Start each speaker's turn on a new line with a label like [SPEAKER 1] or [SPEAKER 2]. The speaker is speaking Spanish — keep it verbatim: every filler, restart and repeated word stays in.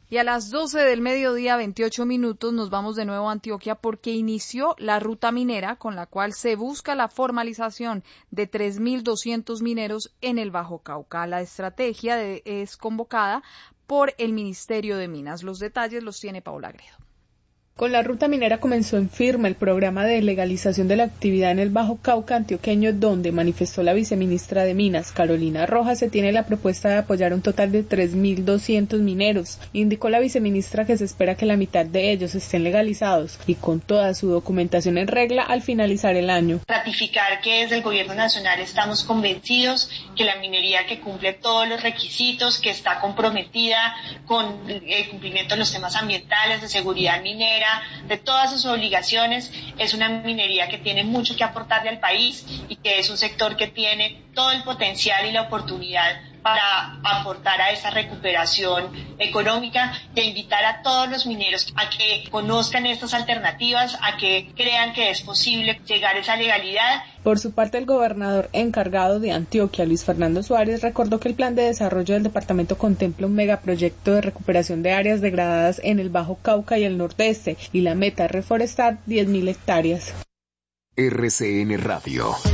[SPEAKER 1] Y a las doce del mediodía, veintiocho minutos, nos vamos de nuevo a Antioquia porque inició la ruta minera con la cual se busca la formalización de tres mil doscientos mineros en el Bajo Cauca. La estrategia de, es convocada por el Ministerio de Minas. Los detalles los tiene Paola Agredo.
[SPEAKER 2] Con la ruta minera comenzó en firme el programa de legalización de la actividad en el Bajo Cauca antioqueño, donde, manifestó la viceministra de Minas, Carolina Rojas, se tiene la propuesta de apoyar un total de tres mil doscientos mineros. Indicó la viceministra que se espera que la mitad de ellos estén legalizados y con toda su documentación en regla al finalizar el año.
[SPEAKER 3] Ratificar que desde el Gobierno Nacional estamos convencidos que la minería que cumple todos los requisitos, que está comprometida con el cumplimiento de los temas ambientales, de seguridad minera, de todas sus obligaciones, es una minería que tiene mucho que aportarle al país y que es un sector que tiene todo el potencial y la oportunidad para aportar a esa recuperación económica, de invitar a todos los mineros a que conozcan estas alternativas, a que crean que es posible llegar a esa legalidad.
[SPEAKER 2] Por su parte, el gobernador encargado de Antioquia, Luis Fernando Suárez, recordó que el plan de desarrollo del departamento contempla un megaproyecto de recuperación de áreas degradadas en el Bajo Cauca y el Nordeste, y la meta es reforestar diez mil hectáreas.
[SPEAKER 4] R C N Radio.